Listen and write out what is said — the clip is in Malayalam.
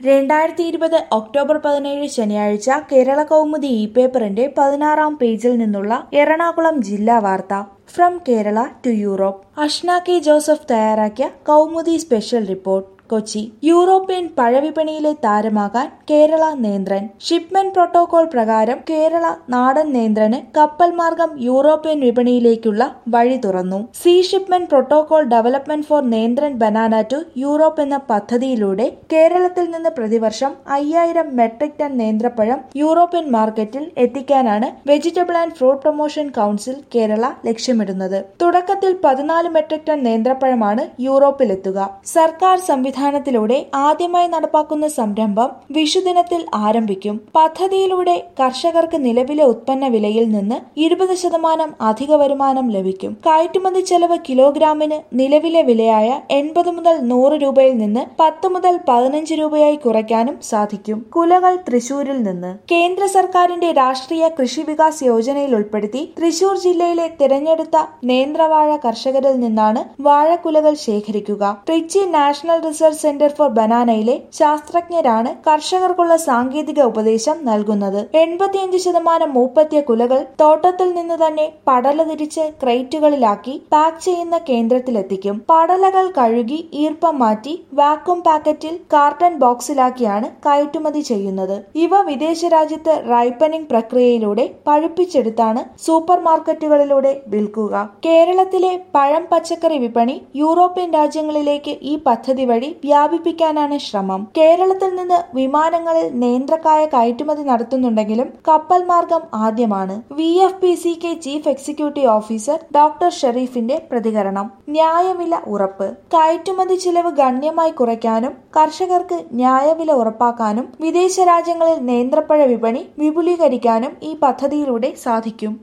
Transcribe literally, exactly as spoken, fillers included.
രണ്ടായിരത്തി ഇരുപത് ഒക്ടോബർ പതിനേഴ് ശനിയാഴ്ച കേരള കൗമുദി ഇ പേപ്പറിന്റെ പതിനാറാം പേജിൽ നിന്നുള്ള എറണാകുളം ജില്ലാ വാർത്ത. From Kerala to Europe. Ashna K Joseph തയ്യാറാക്കിയ Kaumudi special report. Kochi. European പഴവിപണിയിലെ താരമാകാൻ കേരള നേന്ത്രൻ. ഷിപ്മെന്റ് പ്രോട്ടോകോൾ പ്രകാരം കേരള നാടൻ നേന്ത്രന് കപ്പൽ മാർഗം യൂറോപ്യൻ വിപണിയിലേക്കുള്ള വഴി തുറന്നു. Sea shipment protocol development for nendran banana to Europe എന്ന പദ്ധതിയിലൂടെ കേരളത്തിൽ നിന്ന് പ്രതിവർഷം അയ്യായിരം മെട്രിക് ടൺ നേന്ത്രപ്പഴം യൂറോപ്യൻ മാർക്കറ്റിൽ എത്തിക്കാനാണ് vegetable and fruit promotion council Kerala ലക്ഷ്യമിടുന്നത്. തുടക്കത്തിൽ പതിനാല് മെട്രിക് ടൺ നേന്ത്രപ്പഴമാണ് യൂറോപ്പിലെത്തുക. സർക്കാർ സംവിധാനം ത്തിലൂടെ ആദ്യമായി നടപ്പാക്കുന്ന സംരംഭം വിഷുദിനത്തിൽ ആരംഭിക്കും. പദ്ധതിയിലൂടെ കർഷകർക്ക് നിലവിലെ ഉത്പന്ന വിലയിൽ നിന്ന് ഇരുപത് ശതമാനം അധിക വരുമാനം ലഭിക്കും. കയറ്റുമതി ചെലവ് കിലോഗ്രാമിന് നിലവിലെ വിലയായ എൺപത് മുതൽ നൂറ് രൂപയിൽ നിന്ന് പത്ത് മുതൽ പതിനഞ്ച് രൂപയായി കുറയ്ക്കാനും സാധിക്കും. കുലകൾ തൃശൂരിൽ നിന്ന്. കേന്ദ്ര സർക്കാരിന്റെ രാഷ്ട്രീയ കൃഷി വികാസ് യോജനയിൽ ഉൾപ്പെടുത്തി തൃശൂർ ജില്ലയിലെ തിരഞ്ഞെടുത്ത നേന്ത്രവാഴ കർഷകരിൽ നിന്നാണ് വാഴക്കുലകൾ ശേഖരിക്കുക. Trichy national research centre for ബനാനയിലെ ശാസ്ത്രജ്ഞരാണ് കർഷകർക്കുള്ള സാങ്കേതിക ഉപദേശം നൽകുന്നത്. എൺപത്തിയഞ്ച് ശതമാനം മൂപ്പെത്തിയ കുലകൾ തോട്ടത്തിൽ നിന്ന് തന്നെ പടല തിരിച്ച് ക്രേറ്റുകളിലാക്കി പാക്ക് ചെയ്യുന്ന കേന്ദ്രത്തിലെത്തിക്കും. പടലകൾ കഴുകി ഈർപ്പം മാറ്റി വാക്വം പാക്കറ്റിൽ കാർട്ടൺ ബോക്സിലാക്കിയാണ് കയറ്റുമതി ചെയ്യുന്നത്. ഇവ വിദേശ രാജ്യത്ത് റൈപ്പനിംഗ് പ്രക്രിയയിലൂടെ പഴുപ്പിച്ചെടുത്താണ് സൂപ്പർ മാർക്കറ്റുകളിലൂടെ വിൽക്കുക. കേരളത്തിലെ പഴം പച്ചക്കറി വിപണി യൂറോപ്യൻ രാജ്യങ്ങളിലേക്ക് ഈ പദ്ധതി വഴി വ്യാപിപ്പിക്കാനാണ് ശ്രമം. കേരളത്തിൽ നിന്ന് വിമാനങ്ങളിൽ നേന്ത്രക്കായ കയറ്റുമതി നടത്തുന്നുണ്ടെങ്കിലും കപ്പൽ മാർഗം ആദ്യമാണ്. V F P C K chief executive officer doctor ഷെരീഫിന്റെ പ്രതികരണം. ന്യായവില ഉറപ്പ്. കയറ്റുമതി ചിലവ് ഗണ്യമായി കുറയ്ക്കാനും കർഷകർക്ക് ന്യായവില ഉറപ്പാക്കാനും വിദേശ രാജ്യങ്ങളിൽ നേന്ത്രപ്പഴ വിപണി വിപുലീകരിക്കാനും ഈ പദ്ധതിയിലൂടെ സാധിക്കും.